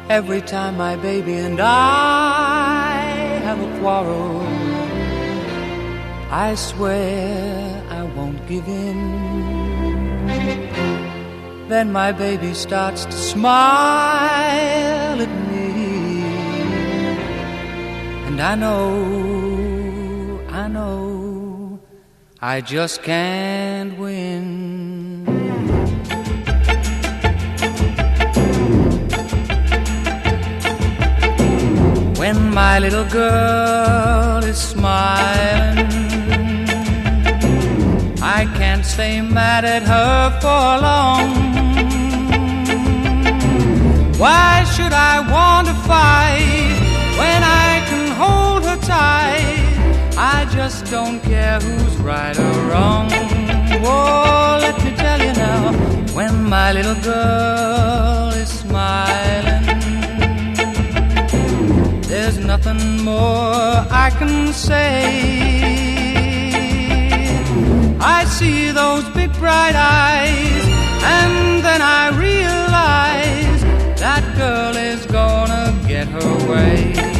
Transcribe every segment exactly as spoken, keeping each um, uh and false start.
Every time my baby and I have a quarrel, I swear I won't give in. Then my baby starts to smile at me, and I know, I know, I just can't win. When my little girl is smiling, I can't stay mad at her for long. Why should I want to fight when I can hold her tight? I just don't care who's right or wrong. Oh, let me tell you now, when my little girl is smiling, there's nothing more I can say. I see those big bright eyes, and then I realize that girl is gonna get her way.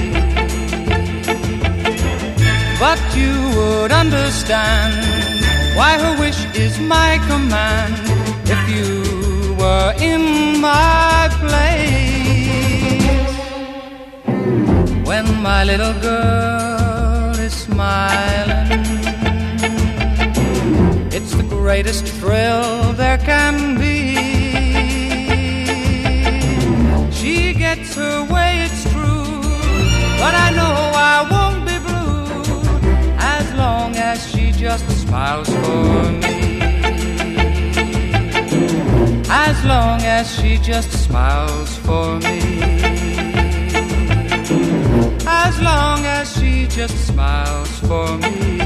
But you would understand why her wish is my command if you were in my place. When my little girl is smiling, it's the greatest thrill there can be. She gets her way, it's true, but I know I won't be blue as long as she just smiles for me. As long as she just smiles for me. As long as she just smiles for me.